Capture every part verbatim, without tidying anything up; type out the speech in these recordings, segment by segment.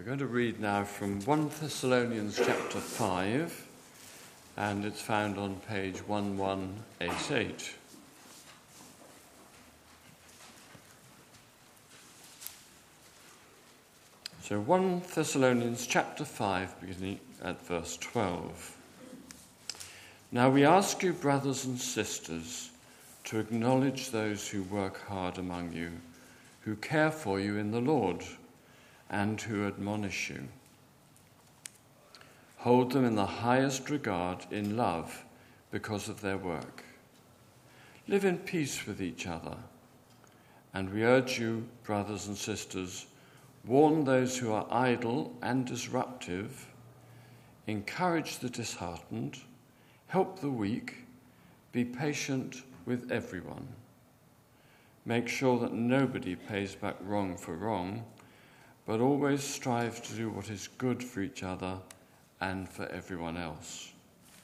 We're going to read now from First Thessalonians chapter five, and it's found on page eleven eighty-eight. So First Thessalonians chapter five, beginning at verse twelve. Now we ask you, brothers and sisters, to acknowledge those who work hard among you, who care for you in the Lord, and who admonish you. Hold them in the highest regard in love because of their work. Live in peace with each other. And we urge you, brothers and sisters, warn those who are idle and disruptive, encourage the disheartened, help the weak, be patient with everyone. Make sure that nobody pays back wrong for wrong, but always strive to do what is good for each other and for everyone else.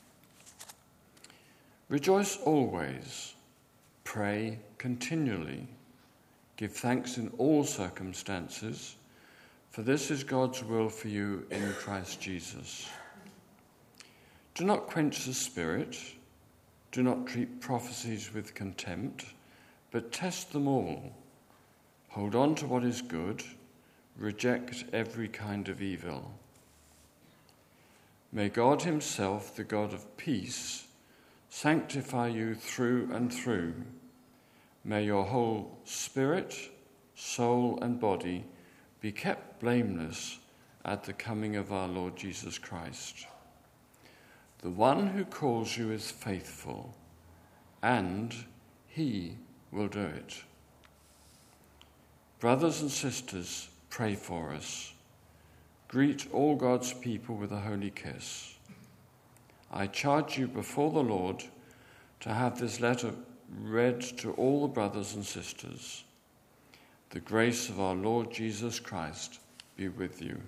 Rejoice always, pray continually, give thanks in all circumstances, for this is God's will for you in Christ Jesus. Do not quench the spirit, do not treat prophecies with contempt, but test them all. Hold on to what is good, reject every kind of evil. May God himself, the God of peace, sanctify you through and through. May your whole spirit, soul, and body be kept blameless at the coming of our Lord Jesus Christ. The one who calls you is faithful, and he will do it. Brothers and sisters, pray for us. Greet all God's people with a holy kiss. I charge you before the Lord to have this letter read to all the brothers and sisters. The grace of our Lord Jesus Christ be with you.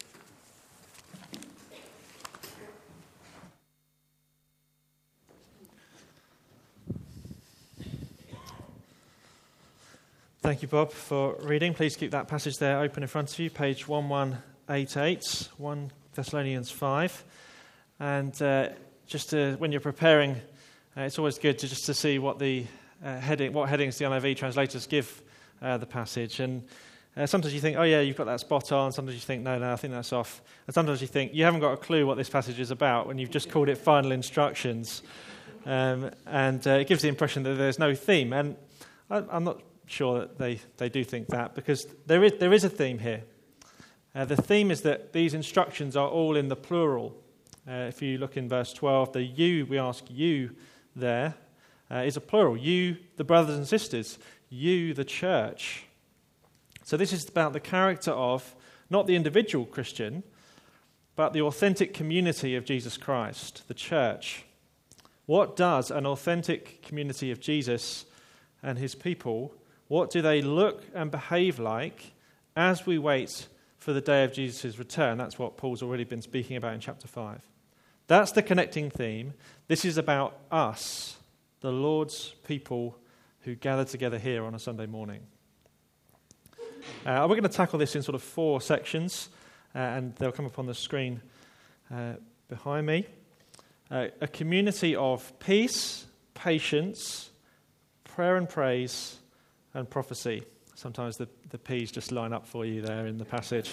Thank you, Bob, for reading. Please keep that passage there open in front of you, page eleven eighty-eight, First Thessalonians five. And uh, just to, when you're preparing, uh, it's always good to just to see what the uh, heading, what headings the N I V translators give uh, the passage. And uh, sometimes you think, oh yeah, you've got that spot on. Sometimes you think, no, no, I think that's off. And sometimes you think you haven't got a clue what this passage is about when you've just called it final instructions. Um, and uh, it gives the impression that there's no theme. And I, I'm not sure that they, they do think that, because there is there is a theme here. Uh, the theme is that these instructions are all in the plural. Uh, if you look in verse twelve, the you, we ask you there, uh, is a plural. You, the brothers and sisters. You, the church. So this is about the character of not the individual Christian, but the authentic community of Jesus Christ, the church. What does an authentic community of Jesus and his people, what do they look and behave like as we wait for the day of Jesus' return? That's what Paul's already been speaking about in chapter five. That's the connecting theme. This is about us, the Lord's people who gather together here on a Sunday morning. Uh, we're going to tackle this in sort of four sections, uh, and they'll come up on the screen uh, behind me. Uh, a community of peace, patience, prayer and praise, and prophecy. Sometimes the, the P's just line up for you there in the passage.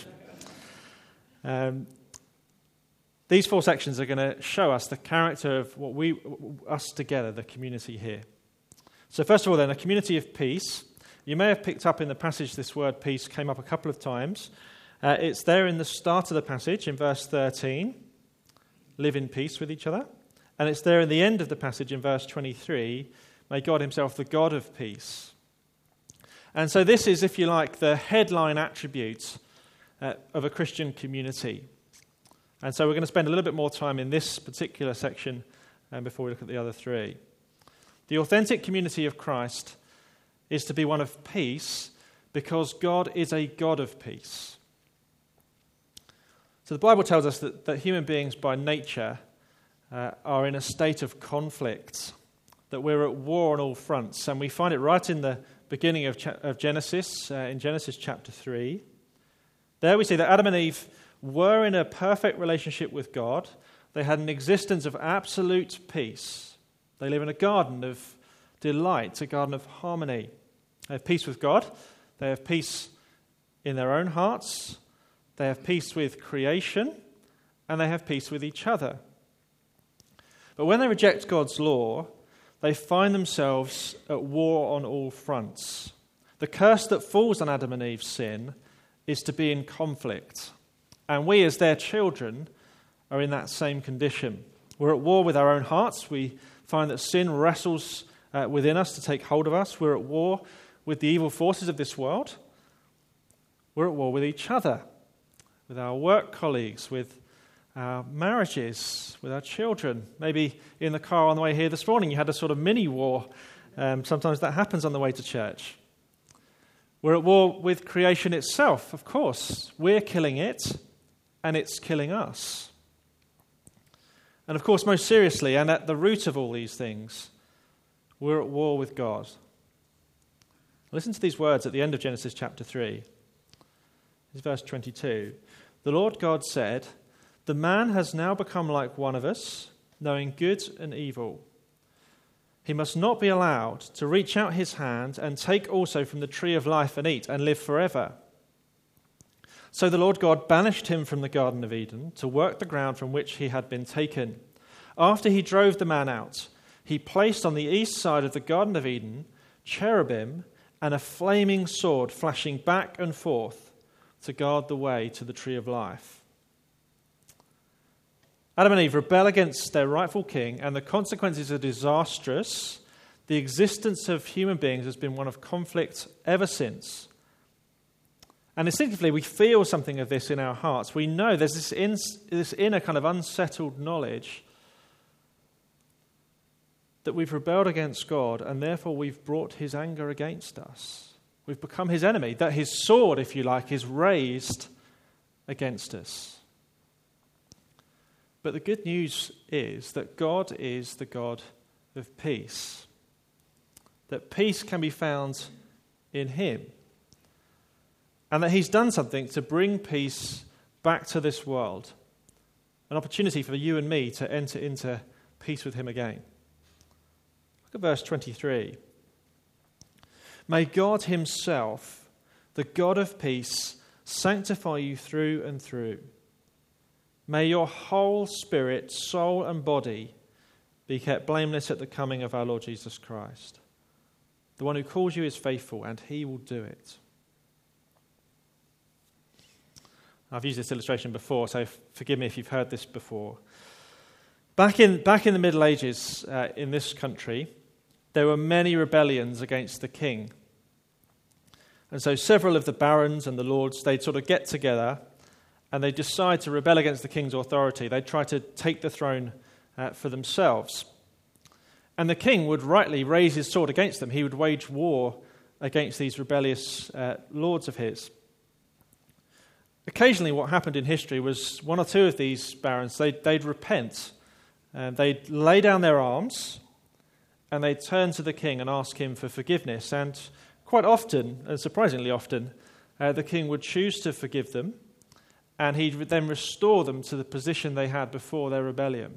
Um, these four sections are going to show us the character of what we, us together, the community here. So first of all then, a community of peace. You may have picked up in the passage this word peace came up a couple of times. Uh, it's there in the start of the passage in verse thirteen. Live in peace with each other. And it's there in the end of the passage in verse twenty-three. May God himself, the God of peace. And so this is, if you like, the headline attribute uh, of a Christian community. And so we're going to spend a little bit more time in this particular section um, before we look at the other three. The authentic community of Christ is to be one of peace because God is a God of peace. So the Bible tells us that, that human beings by nature uh, are in a state of conflict, that we're at war on all fronts. And we find it right in the beginning of, cha- of Genesis, uh, in Genesis chapter three. There we see that Adam and Eve were in a perfect relationship with God. They had an existence of absolute peace. They live in a garden of delight, a garden of harmony. They have peace with God. They have peace in their own hearts. They have peace with creation. And they have peace with each other. But when they reject God's law, they find themselves at war on all fronts. The curse that falls on Adam and Eve's sin is to be in conflict. And we, as their children, are in that same condition. We're at war with our own hearts. We find that sin wrestles uh, within us to take hold of us. We're at war with the evil forces of this world. We're at war with each other, with our work colleagues, with our marriages, with our children. Maybe in the car on the way here this morning you had a sort of mini war. Um, sometimes that happens on the way to church. We're at war with creation itself, of course. We're killing it, and it's killing us. And of course, most seriously, and at the root of all these things, we're at war with God. Listen to these words at the end of Genesis chapter three. This is verse twenty-two. The Lord God said, "The man has now become like one of us, knowing good and evil. He must not be allowed to reach out his hand and take also from the tree of life and eat and live forever." So the Lord God banished him from the Garden of Eden to work the ground from which he had been taken. After he drove the man out, he placed on the east side of the Garden of Eden cherubim and a flaming sword flashing back and forth to guard the way to the tree of life. Adam and Eve rebel against their rightful king, and the consequences are disastrous. The existence of human beings has been one of conflict ever since. And instinctively, we feel something of this in our hearts. We know there's this, in, this inner kind of unsettled knowledge that we've rebelled against God, and therefore we've brought his anger against us. We've become his enemy, that his sword, if you like, is raised against us. But the good news is that God is the God of peace. That peace can be found in him. And that he's done something to bring peace back to this world. An opportunity for you and me to enter into peace with him again. Look at verse twenty-three. May God himself, the God of peace, sanctify you through and through. May your whole spirit, soul, and body be kept blameless at the coming of our Lord Jesus Christ. The one who calls you is faithful, and he will do it. I've used this illustration before, so forgive me if you've heard this before. Back in, back in the Middle Ages uh, in this country, there were many rebellions against the king. And so several of the barons and the lords, they'd sort of get together and they decide to rebel against the king's authority. They'd try to take the throne uh, for themselves. And the king would rightly raise his sword against them. He would wage war against these rebellious uh, lords of his. Occasionally what happened in history was one or two of these barons, they'd, they'd repent. And they'd lay down their arms and they'd turn to the king and ask him for forgiveness. And quite often, and surprisingly often, uh, the king would choose to forgive them. And he would then restore them to the position they had before their rebellion.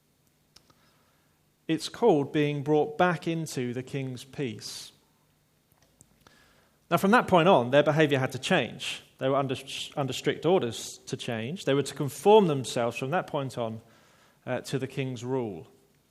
It's called being brought back into the king's peace. Now, from that point on, their behavior had to change. They were under, under strict orders to change. They were to conform themselves from that point on uh, to the king's rule.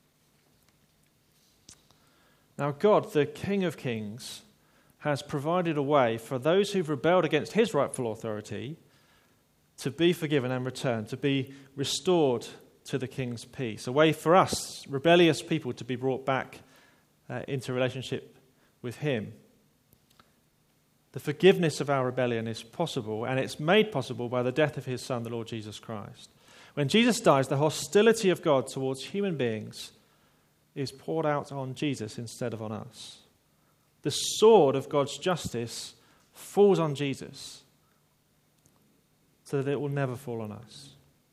Now, God, the King of Kings, has provided a way for those who've rebelled against his rightful authority to be forgiven and returned, to be restored to the king's peace. A way for us, rebellious people, to be brought back uh, into relationship with him. The forgiveness of our rebellion is possible, and it's made possible by the death of his Son, the Lord Jesus Christ. When Jesus dies, the hostility of God towards human beings is poured out on Jesus instead of on us. The sword of God's justice falls on Jesus, so that it will never fall on us.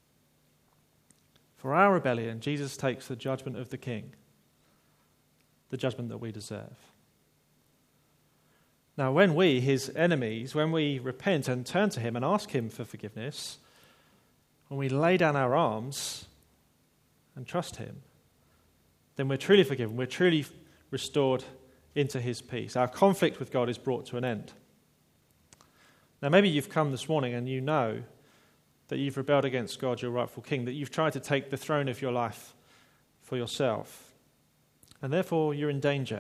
For our rebellion, Jesus takes the judgment of the King, the judgment that we deserve. Now, when we, his enemies, when we repent and turn to him and ask him for forgiveness, when we lay down our arms and trust him, then we're truly forgiven. We're truly restored into his peace. Our conflict with God is brought to an end. Now, maybe you've come this morning and you know that you've rebelled against God, your rightful king, that you've tried to take the throne of your life for yourself, and therefore you're in danger.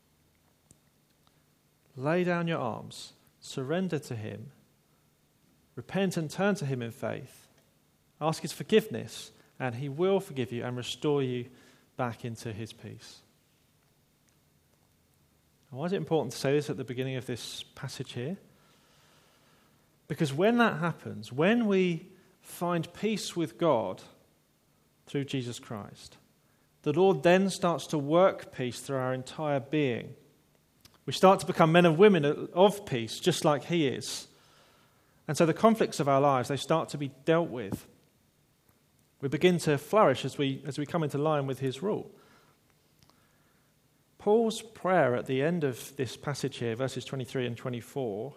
Lay down your arms, surrender to him, repent and turn to him in faith, ask his forgiveness, and he will forgive you and restore you back into his peace. Now, why is it important to say this at the beginning of this passage here? Because when that happens, when we find peace with God through Jesus Christ, the Lord then starts to work peace through our entire being. We start to become men and women of peace, just like he is. And so the conflicts of our lives, they start to be dealt with. We begin to flourish as we, as we come into line with his rule. Paul's prayer at the end of this passage here, verses twenty-three and twenty-four,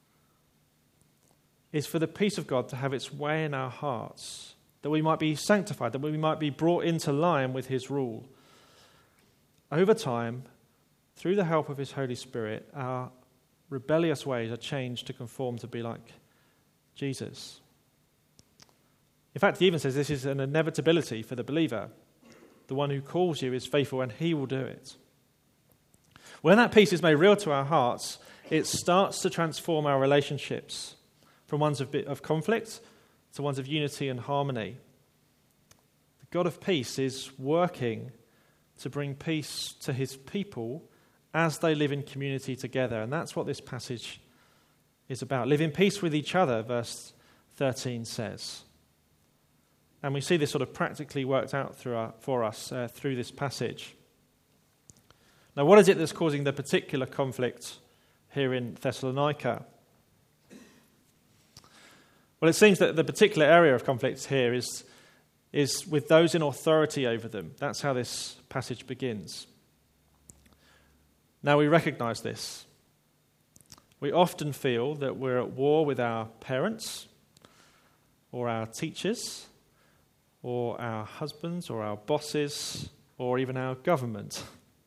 is for the peace of God to have its way in our hearts, that we might be sanctified, that we might be brought into line with his rule. Over time, through the help of his Holy Spirit, our rebellious ways are changed to conform to be like Jesus. In fact, he even says this is an inevitability for the believer. The one who calls you is faithful and he will do it. When that peace is made real to our hearts, it starts to transform our relationships from ones of, of conflict to ones of unity and harmony. The God of peace is working to bring peace to his people as they live in community together. And that's what this passage is about. Live in peace with each other, verse thirteen says. And we see this sort of practically worked out through our, for us uh, through this passage. Now, what is it that's causing the particular conflict here in Thessalonica? Well, it seems that the particular area of conflict here is, is with those in authority over them. That's how this passage begins. Now, we recognize this. We often feel that we're at war with our parents or our teachers or our husbands or our bosses or even our government.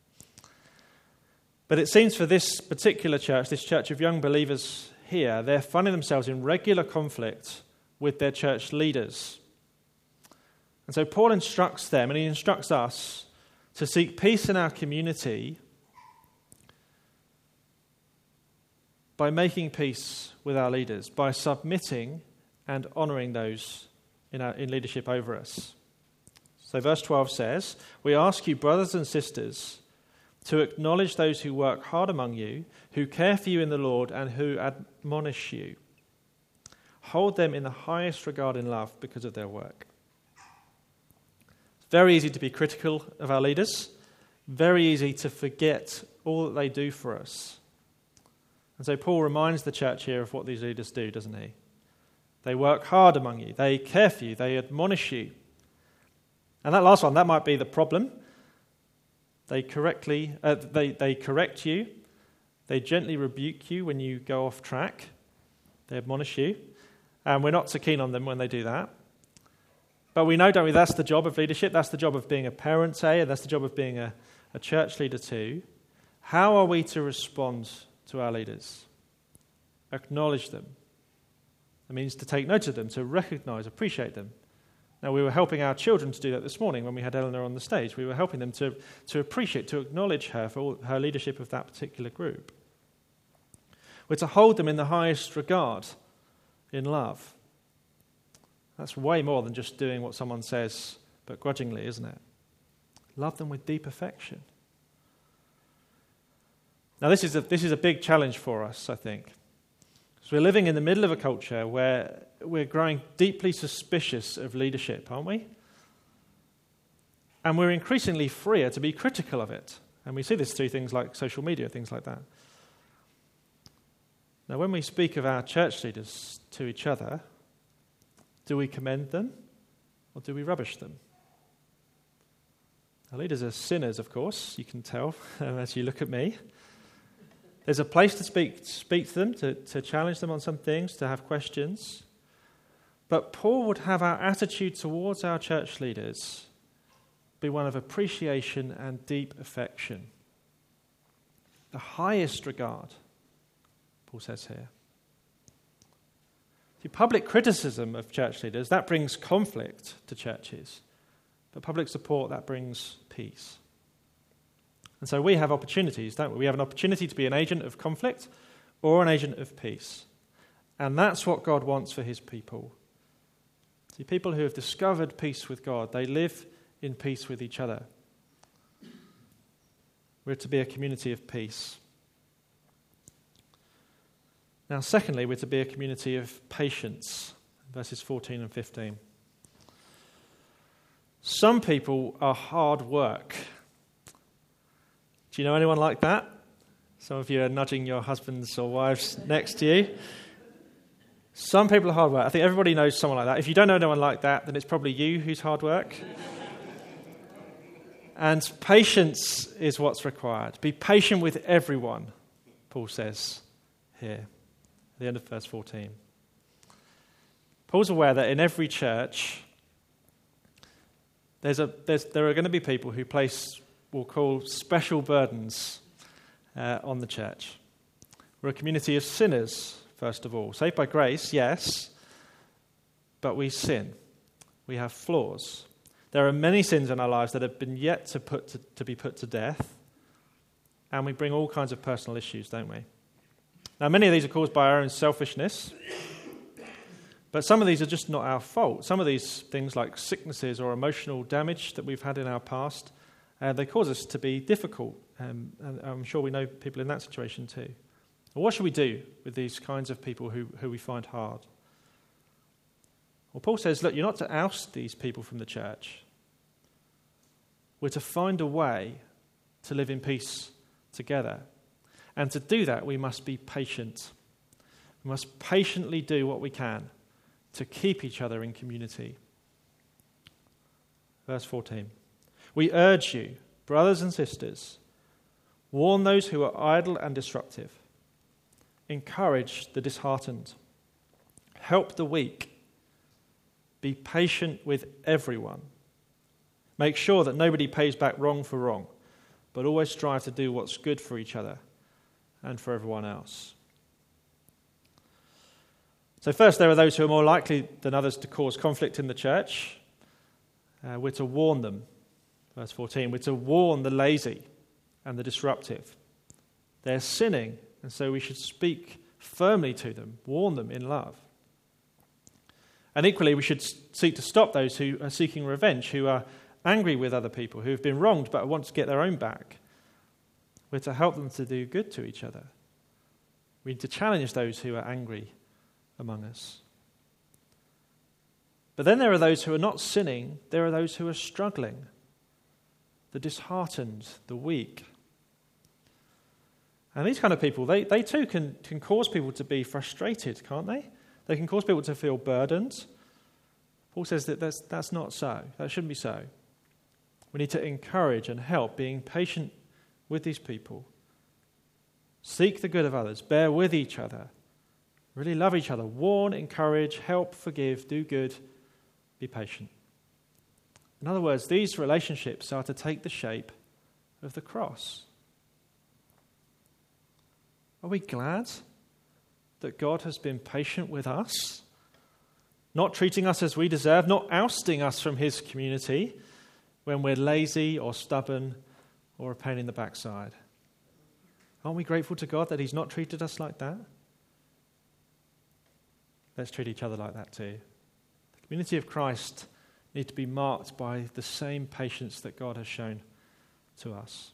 But it seems for this particular church, this church of young believers here, they're finding themselves in regular conflict with their church leaders. And so Paul instructs them, and he instructs us, to seek peace in our community by making peace with our leaders, by submitting and honouring those in, our, in leadership over us. So verse twelve says, "We ask you, brothers and sisters, to acknowledge those who work hard among you, who care for you in the Lord, and who admonish you. Hold them in the highest regard in love because of their work." It's very easy to be critical of our leaders, very easy to forget all that they do for us. And so Paul reminds the church here of what these leaders do, doesn't he? They work hard among you, they care for you, they admonish you. And that last one, that might be the problem. They correctly, uh, they, they correct you. They gently rebuke you when you go off track. They admonish you. And we're not so keen on them when they do that. But we know, don't we, that's the job of leadership. That's the job of being a parent, say, and that's the job of being a, a church leader too. How are we to respond to our leaders? Acknowledge them. It means to take note of them, to recognize, appreciate them. Now, we were helping our children to do that this morning when we had Eleanor on the stage. We were helping them to, to appreciate, to acknowledge her for all, her leadership of that particular group. We're to hold them in the highest regard, in love. That's way more than just doing what someone says, but grudgingly, isn't it? Love them with deep affection. Now, this is a, this is a big challenge for us, I think. So we're living in the middle of a culture where we're growing deeply suspicious of leadership, aren't we? And we're increasingly freer to be critical of it. And we see this through things like social media, things like that. Now, when we speak of our church leaders to each other, do we commend them or do we rubbish them? Our leaders are sinners, of course, you can tell as you look at me. There's a place to speak, speak to them, to, to challenge them on some things, to have questions. But Paul would have our attitude towards our church leaders be one of appreciation and deep affection. The highest regard, Paul says here. See, public criticism of church leaders, that brings conflict to churches. But public support, that brings peace. And so we have opportunities, don't we? We have an opportunity to be an agent of conflict or an agent of peace. And that's what God wants for his people. See, people who have discovered peace with God, they live in peace with each other. We're to be a community of peace. Now, secondly, we're to be a community of patience. Verses fourteen and fifteen. Some people are hard work. Do you know anyone like that? Some of you are nudging your husbands or wives next to you. Some people are hard work. I think everybody knows someone like that. If you don't know anyone like that, then it's probably you who's hard work. And patience is what's required. Be patient with everyone, Paul says here, at the end of verse fourteen. Paul's aware that in every church, there's a, there's, there are going to be people who place, we'll call, special burdens uh, on the church. We're a community of sinners, first of all. Saved by grace, yes, but we sin. We have flaws. There are many sins in our lives that have been yet to put to, to be put to death, and we bring all kinds of personal issues, don't we? Now, many of these are caused by our own selfishness, but some of these are just not our fault. Some of these things, like sicknesses or emotional damage that we've had in our past, uh, they cause us to be difficult, um, and I'm sure we know people in that situation too. Well, what should we do with these kinds of people who, who we find hard? Well, Paul says, look, you're not to oust these people from the church. We're to find a way to live in peace together. And to do that, we must be patient. We must patiently do what we can to keep each other in community. Verse fourteen. We urge you, brothers and sisters, warn those who are idle and disruptive. Encourage the disheartened. Help the weak. Be patient with everyone. Make sure that nobody pays back wrong for wrong, but always strive to do what's good for each other and for everyone else. So first, there are those who are more likely than others to cause conflict in the church. Uh, we're to warn them. Verse fourteen, we're to warn the lazy and the disruptive. They're sinning, and so we should speak firmly to them, warn them in love. And equally, we should seek to stop those who are seeking revenge, who are angry with other people, who have been wronged but want to get their own back. We're to help them to do good to each other. We need to challenge those who are angry among us. But then there are those who are not sinning. There are those who are struggling. The disheartened, the weak. And these kind of people, they, they too can, can cause people to be frustrated, can't they? They can cause people to feel burdened. Paul says that that's, that's not so. That shouldn't be so. We need to encourage and help, being patient with these people. Seek the good of others. Bear with each other. Really love each other. Warn, encourage, help, forgive, do good, be patient. In other words, these relationships are to take the shape of the cross. Are we glad that God has been patient with us, not treating us as we deserve, not ousting us from his community when we're lazy or stubborn or a pain in the backside? Aren't we grateful to God that he's not treated us like that? Let's treat each other like that too. The community of Christ needs to be marked by the same patience that God has shown to us.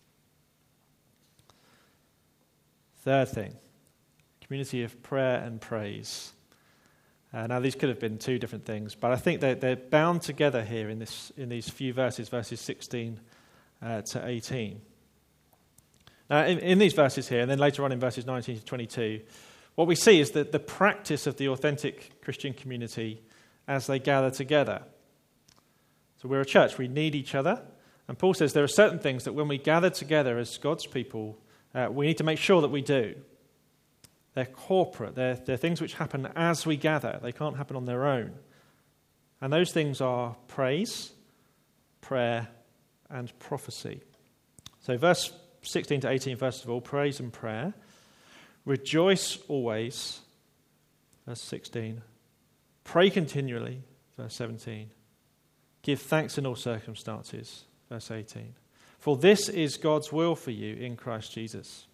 Third thing, community of prayer and praise. Uh, now, these could have been two different things, but I think they're, they're bound together here in this in these few verses, verses sixteen uh, to eighteen. Now, in, in these verses here, and then later on in verses nineteen to twenty-two, what we see is that the practice of the authentic Christian community as they gather together. So we're a church, we need each other, and Paul says there are certain things that when we gather together as God's people, uh, we need to make sure that we do. They're corporate. They're, they're things which happen as we gather. They can't happen on their own. And those things are praise, prayer, and prophecy. So verse sixteen to eighteen, first of all, praise and prayer. Rejoice always, verse sixteen. Pray continually, verse seventeen. Give thanks in all circumstances, verse eighteen. For this is God's will for you in Christ Jesus.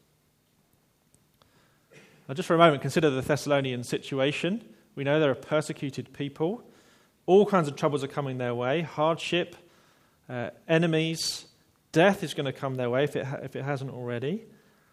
Now just for a moment, consider the Thessalonian situation. We know there are persecuted people. All kinds of troubles are coming their way. Hardship, uh, enemies, death is going to come their way if it, ha- if it hasn't already.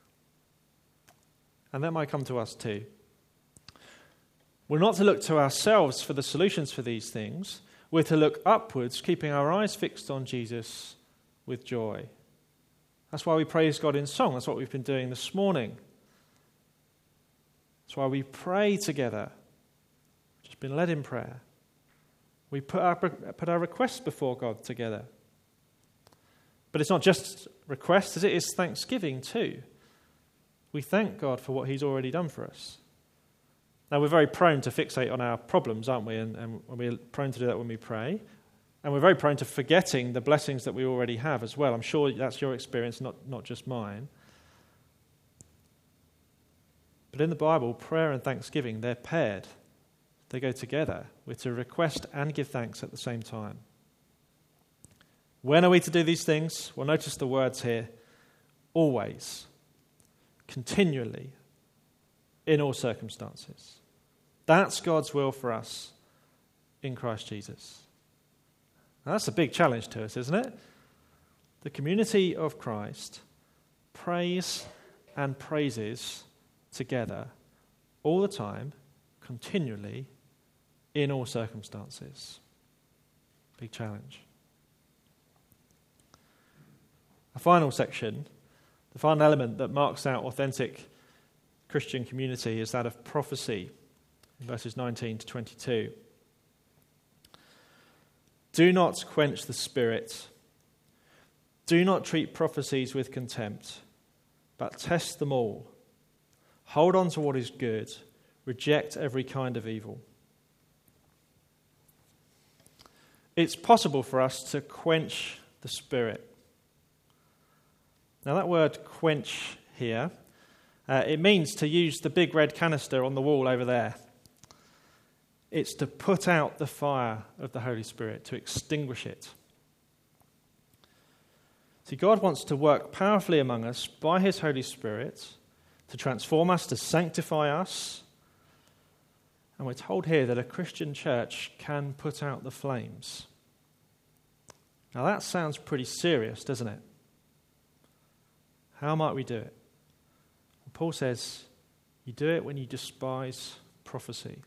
And that might come to us too. We're not to look to ourselves for the solutions for these things. We're to look upwards, keeping our eyes fixed on Jesus with joy. That's why we praise God in song. That's what we've been doing this morning. That's why we pray together. Just been led in prayer. We put our, put our requests before God together. But it's not just requests, is it? It's thanksgiving too. We thank God for what he's already done for us. Now, we're very prone to fixate on our problems, aren't we? And, and we're prone to do that when we pray. And we're very prone to forgetting the blessings that we already have as well. I'm sure that's your experience, not, not just mine. But in the Bible, prayer and thanksgiving, they're paired. They go together. We're to request and give thanks at the same time. When are we to do these things? Well, notice the words here. Always. Continually. In all circumstances. That's God's will for us in Christ Jesus. Now, that's a big challenge to us, isn't it? The community of Christ prays and praises together all the time, continually, in all circumstances. Big challenge. A final section, the final element that marks out authentic Christian community is that of prophecy, in verses nineteen to twenty-two. Do not quench the spirit. Do not treat prophecies with contempt, but test them all. Hold on to what is good. Reject every kind of evil. It's possible for us to quench the spirit. Now that word quench here, uh, it means to use the big red canister on the wall over there. It's to put out the fire of the Holy Spirit, to extinguish it. See, God wants to work powerfully among us by his Holy Spirit to transform us, to sanctify us. And we're told here that a Christian church can put out the flames. Now that sounds pretty serious, doesn't it? How might we do it? Well, Paul says, you do it when you despise prophecy.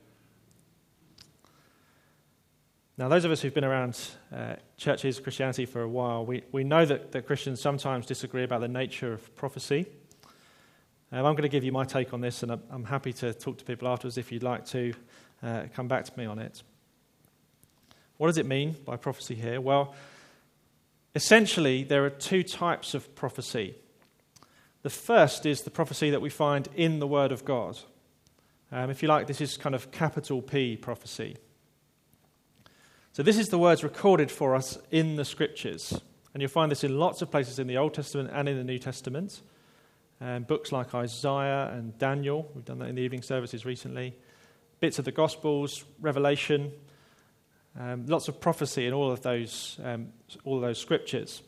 Now, those of us who've been around uh, churches, Christianity for a while, we, we know that, that Christians sometimes disagree about the nature of prophecy. Um, I'm going to give you my take on this, and I'm, I'm happy to talk to people afterwards if you'd like to uh, come back to me on it. What does it mean by prophecy here? Well, essentially, there are two types of prophecy. The first is the prophecy that we find in the Word of God. Um, if you like, this is kind of capital P prophecy. So this is the words recorded for us in the Scriptures. And you'll find this in lots of places in the Old Testament and in the New Testament. Um, books like Isaiah and Daniel. We've done that in the evening services recently. Bits of the Gospels, Revelation. Um, lots of prophecy in all of those, um, all of those Scriptures.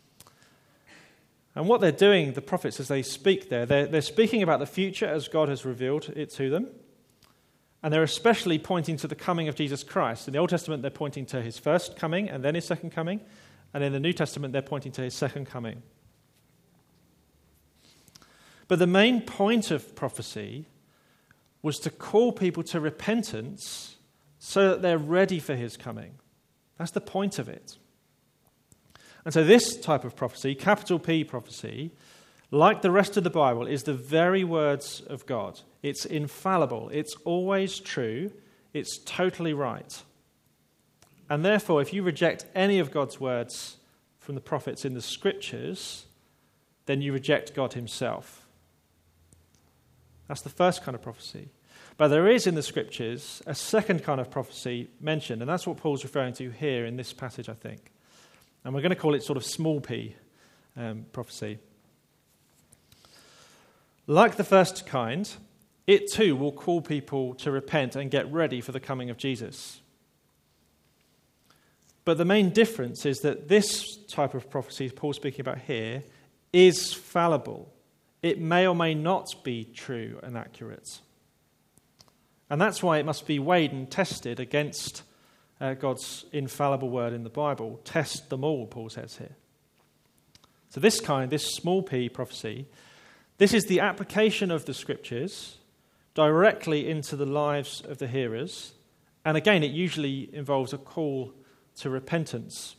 And what they're doing, the prophets, as they speak there, they're, they're speaking about the future as God has revealed it to them. And they're especially pointing to the coming of Jesus Christ. In the Old Testament, they're pointing to his first coming and then his second coming. And in the New Testament, they're pointing to his second coming. But the main point of prophecy was to call people to repentance so that they're ready for his coming. That's the point of it. And so this type of prophecy, capital P prophecy, like the rest of the Bible, is the very words of God. It's infallible. It's always true. It's totally right. And therefore, if you reject any of God's words from the prophets in the Scriptures, then you reject God himself. That's the first kind of prophecy. But there is in the scriptures a second kind of prophecy mentioned, and that's what Paul's referring to here in this passage, I think. And we're going to call it sort of small p um, prophecy. Like the first kind, it too will call people to repent and get ready for the coming of Jesus. But the main difference is that this type of prophecy Paul's speaking about here is fallible. It may or may not be true and accurate. And that's why it must be weighed and tested against uh, God's infallible word in the Bible. Test them all, Paul says here. So this kind, this small p prophecy, this is the application of the scriptures directly into the lives of the hearers. And again, it usually involves a call to repentance.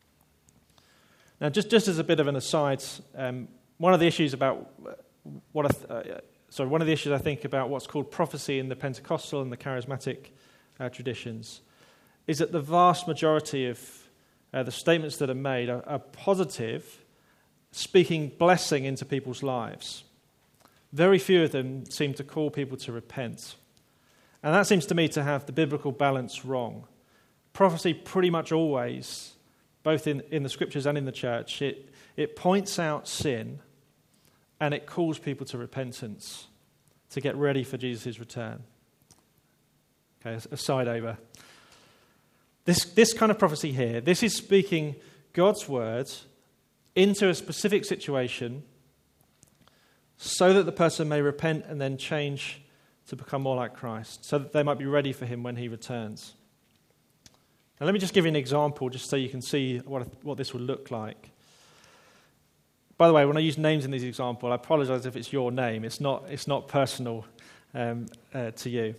Now, just, just as a bit of an aside, um, one of the issues about what I th- uh, sorry, one of the issues I think about what's called prophecy in the Pentecostal and the charismatic uh, traditions is that the vast majority of uh, the statements that are made are, are positive, speaking blessing into people's lives. Very few of them seem to call people to repent. And that seems to me to have the biblical balance wrong. Prophecy pretty much always, both in, in the scriptures and in the church, it, it points out sin and it calls people to repentance, to get ready for Jesus' return. Okay, a side over. This, this kind of prophecy here, this is speaking God's word into a specific situation so that the person may repent and then change to become more like Christ, so that they might be ready for him when he returns. Now let me just give you an example just so you can see what, what this would look like. By the way, when I use names in this example, I apologize if it's your name. It's not, it's not personal um, uh, to you.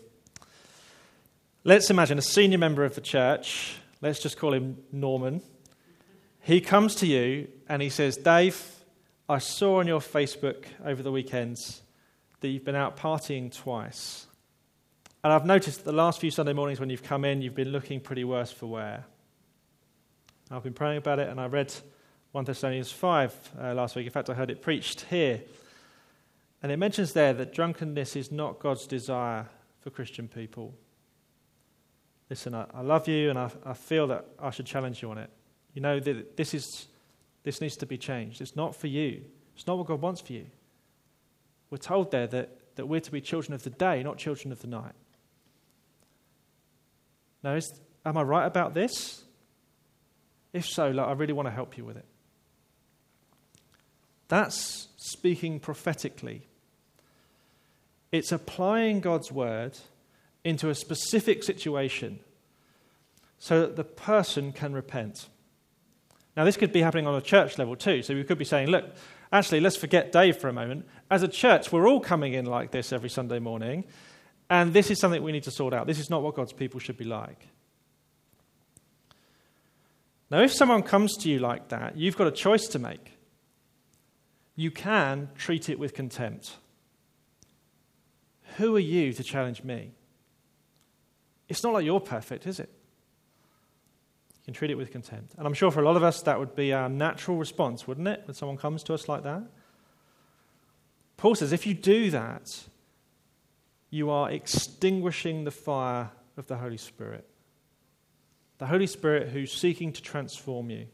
Let's imagine a senior member of the church, let's just call him Norman. He comes to you and he says, Dave, I saw on your Facebook over the weekends that you've been out partying twice. And I've noticed that the last few Sunday mornings when you've come in, you've been looking pretty worse for wear. I've been praying about it, and I read First Thessalonians five uh, last week. In fact, I heard it preached here. And it mentions there that drunkenness is not God's desire for Christian people. Listen, I, I love you, and I, I feel that I should challenge you on it. You know, that this is this needs to be changed. It's not for you. It's not what God wants for you. We're told there that, that we're to be children of the day, not children of the night. Now, is, am I right about this? If so, like, I really want to help you with it. That's speaking prophetically. It's applying God's word into a specific situation so that the person can repent. Now, this could be happening on a church level too. So we could be saying, look, actually, let's forget Dave for a moment. As a church, we're all coming in like this every Sunday morning, and this is something we need to sort out. This is not what God's people should be like. Now, if someone comes to you like that, you've got a choice to make. You can treat it with contempt. Who are you to challenge me? It's not like you're perfect, is it? You can treat it with contempt. And I'm sure for a lot of us that would be our natural response, wouldn't it, when someone comes to us like that? Paul says if you do that, you are extinguishing the fire of the Holy Spirit. The Holy Spirit who's seeking to transform you.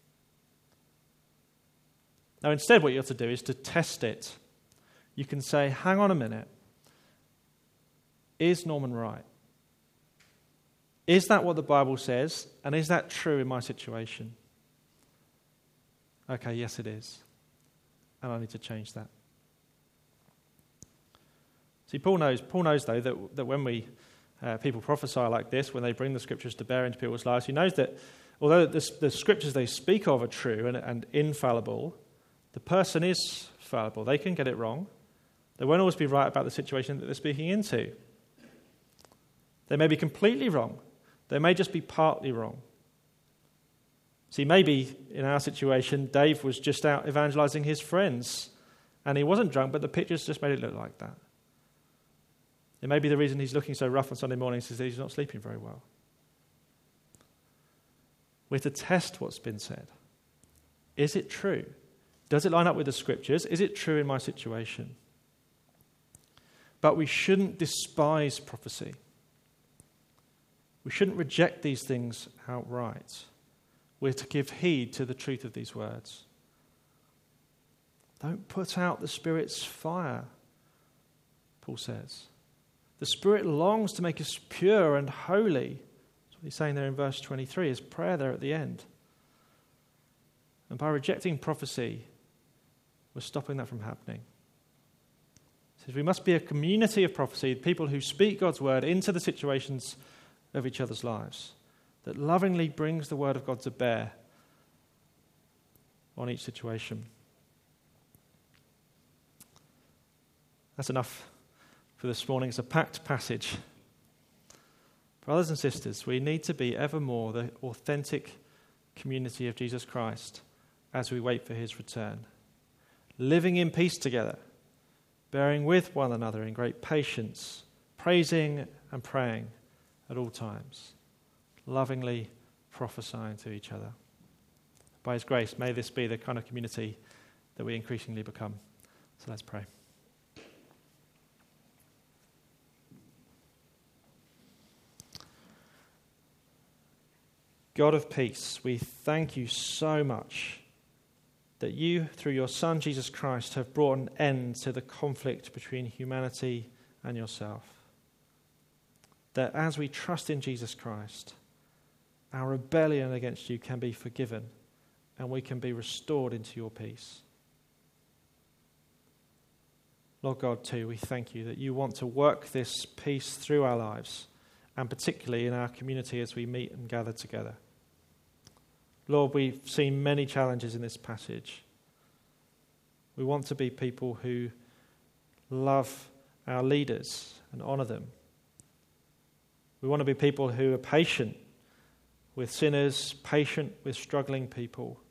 Now instead what you have to do is to test it. You can say, hang on a minute. Is Norman right? Is that what the Bible says? And is that true in my situation? Okay, yes it is. And I need to change that. See, Paul knows, Paul knows though, that, that when we uh, people prophesy like this, when they bring the scriptures to bear into people's lives, he knows that although the, the scriptures they speak of are true and, and infallible, the person is fallible. They can get it wrong. They won't always be right about the situation that they're speaking into. They may be completely wrong. They may just be partly wrong. See, maybe in our situation, Dave was just out evangelizing his friends, and he wasn't drunk, but the pictures just made it look like that. It may be the reason he's looking so rough on Sunday mornings is that he's not sleeping very well. We're to test what's been said. Is it true? Does it line up with the scriptures? Is it true in my situation? But we shouldn't despise prophecy. We shouldn't reject these things outright. We're to give heed to the truth of these words. Don't put out the Spirit's fire, Paul says. The Spirit longs to make us pure and holy. That's what he's saying there in verse twenty-three, his prayer there at the end. And by rejecting prophecy, we're stopping that from happening. He says we must be a community of prophecy, people who speak God's word into the situations of each other's lives, that lovingly brings the word of God to bear on each situation. That's enough for this morning. It's a packed passage. Brothers and sisters, we need to be ever more the authentic community of Jesus Christ as we wait for his return. Living in peace together, bearing with one another in great patience, praising and praying at all times, lovingly prophesying to each other. By his grace, may this be the kind of community that we increasingly become. So let's pray. God of peace, we thank you so much that you, through your Son, Jesus Christ, have brought an end to the conflict between humanity and yourself. That as we trust in Jesus Christ, our rebellion against you can be forgiven and we can be restored into your peace. Lord God, too, we thank you that you want to work this peace through our lives, and particularly in our community as we meet and gather together. Lord, we've seen many challenges in this passage. We want to be people who love our leaders and honour them. We want to be people who are patient with sinners, patient with struggling people.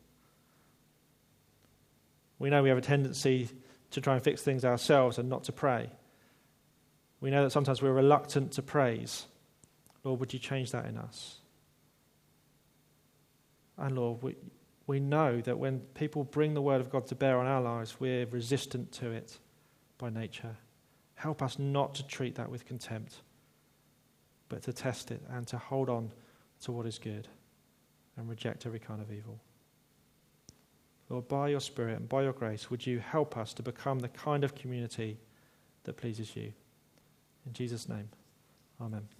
We know we have a tendency to try and fix things ourselves and not to pray. We know that sometimes we're reluctant to praise. Lord, would you change that in us? And Lord, we, we know that when people bring the word of God to bear on our lives, we're resistant to it by nature. Help us not to treat that with contempt, but to test it and to hold on to what is good and reject every kind of evil. Lord, by your Spirit and by your grace, would you help us to become the kind of community that pleases you? In Jesus' name, amen.